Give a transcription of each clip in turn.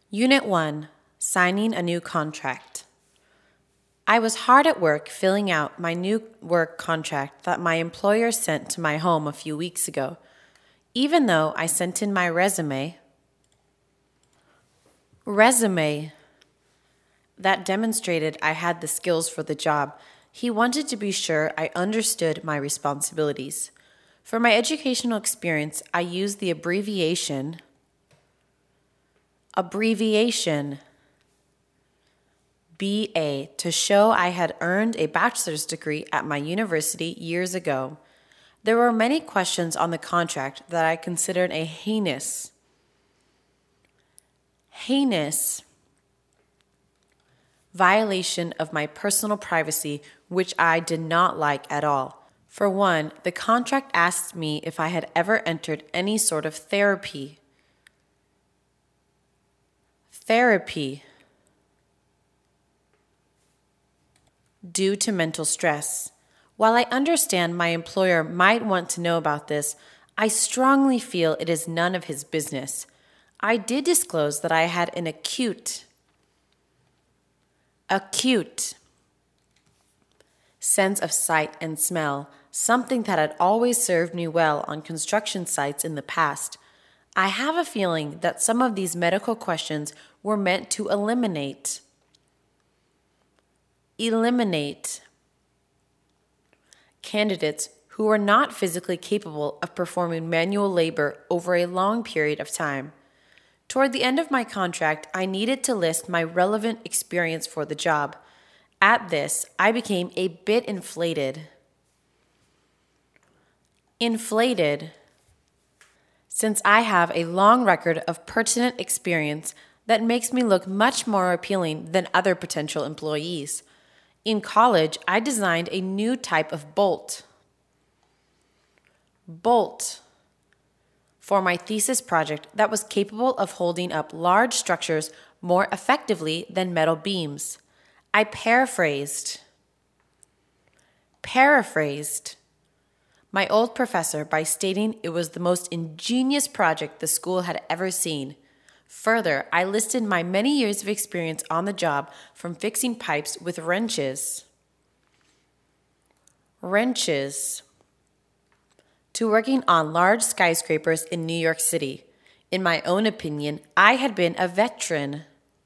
Unit 1, Signing a New Contract. I was hard at work filling out my new work contract that my employer sent to my home a few weeks ago. Even though I sent in my resume that demonstrated I had the skills for the job, he wanted to be sure I understood my responsibilities. For my educational experience, I used the abbreviation BA to show I had earned a bachelor's degree at my university years ago. There were many questions on the contract that I considered a heinous violation of my personal privacy, which I did not like at all. For one, the contract asked me if I had ever entered any sort of therapy due to mental stress. While I understand my employer might want to know about this, I strongly feel it is none of his business. I did disclose that I had an acute sense of sight and smell, something that had always served me well on construction sites in the past. I have a feeling that some of these medical questions were meant to eliminate candidates who were not physically capable of performing manual labor over a long period of time. Toward the end of my contract, I needed to list my relevant experience for the job. At this, I became a bit inflated, since I have a long record of pertinent experience that makes me look much more appealing than other potential employees. In college, I designed a new type of bolt for my thesis project that was capable of holding up large structures more effectively than metal beams. I paraphrased my old professor by stating it was the most ingenious project the school had ever seen. Further, I listed my many years of experience on the job, from fixing pipes with wrenches to working on large skyscrapers in New York City. In my own opinion, I had been a veteran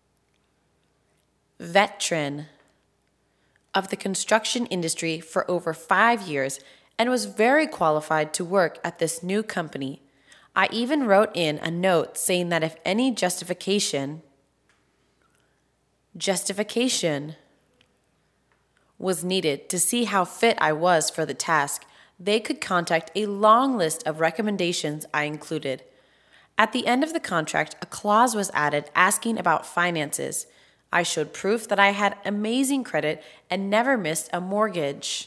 of the construction industry for over 5 years and was very qualified to work at this new company. I even wrote in a note saying that if any justification was needed to see how fit I was for the task, they could contact a long list of recommendations I included. At the end of the contract, a clause was added asking about finances. I showed proof that I had amazing credit and never missed a mortgage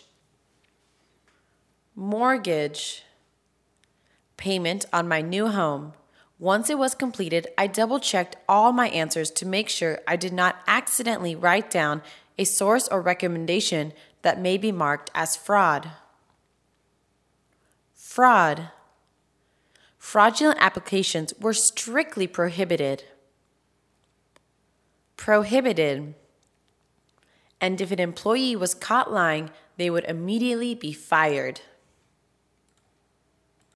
payment on my new home. Once it was completed, I double-checked all my answers to make sure I did not accidentally write down a source or recommendation that may be marked as fraud. Fraudulent applications were strictly prohibited. And if an employee was caught lying, they would immediately be fired.